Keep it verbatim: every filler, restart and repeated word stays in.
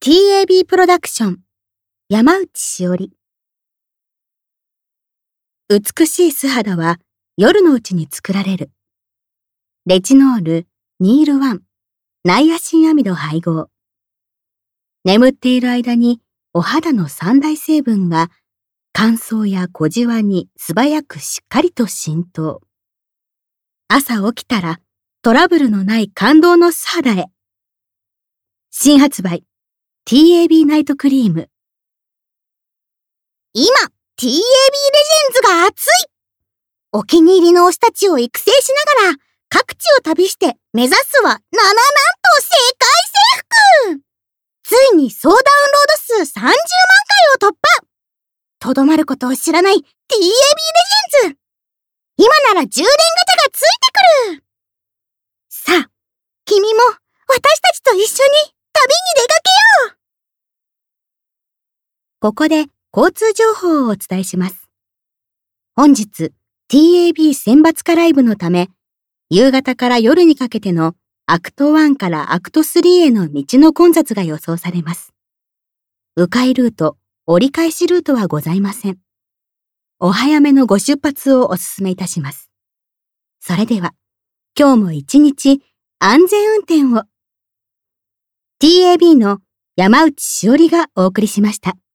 ティーエービー プロダクション山内しおり。美しい素肌は夜のうちに作られる。レチノール、ニールワン、ナイアシンアミド配合。眠っている間にお肌の三大成分が乾燥や小じわに素早くしっかりと浸透。朝起きたらトラブルのない感動の素肌へ。新発売 ティーエービー ナイトクリーム。 今 ティーエービー レジェンズが熱い。お気に入りの推したちを育成しながら各地を旅して目指すはなななんと世界征服。ついに総ダウンロード数さんじゅうまんかいを突破。とどまることを知らない ティーエービー レジェンズ。今なら充電ガチャがついてくる。さあ、君も私たちと一緒に旅に出かけよう。 ここで交通情報をお伝えします。本日 ティーエービー 選抜化ライブのため、夕方から夜にかけてのアクトワンからアクトスリーへの道の混雑が予想されます。迂回ルート、折り返しルートはございません。お早めのご出発をお勧めいたします。それでは、今日も一日安全運転を。ティーエービー の山内しおりがお送りしました。